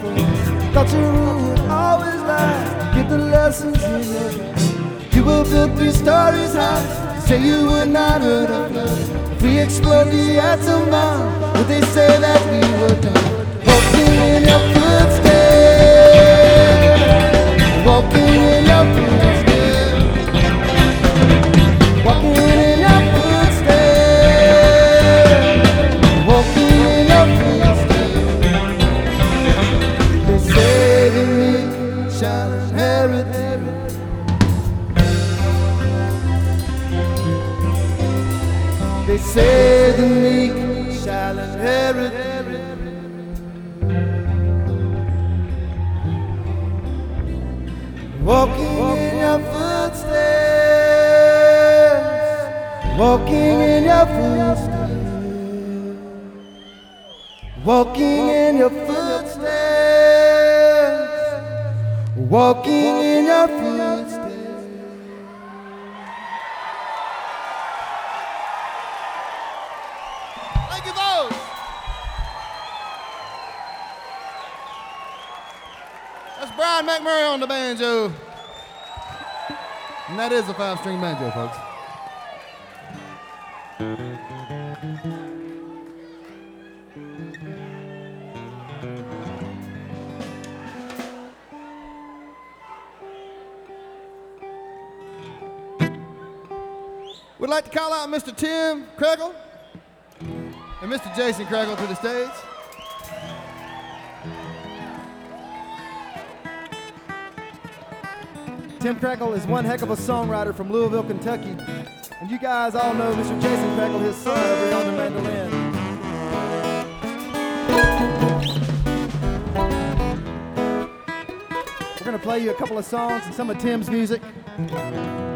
before. Thought you would always lie, get the lessons you know. You were built 3 stories high, say you would not hurt a fly. If we explode the atom bomb, would they say that we were done? Walking in your footsteps, walking in your footsteps, walking in your footsteps, walking in your footsteps. They say to me, shall inherit. They say the meek shall inherit. Walking in your footsteps, walking in your footsteps, walking in your footsteps, walking in your footsteps. Thank you, folks. That's Brian McMurray on the banjo. And that is a 5-string banjo, folks. We'd like to call out Mr. Tim Krekel and Mr. Jason Krekel to the stage. Tim Krekel is one heck of a songwriter from Louisville, Kentucky. And you guys all know Mr. Jason Krekel, his son, over here on the mandolin. We're going to play you a couple of songs and some of Tim's music.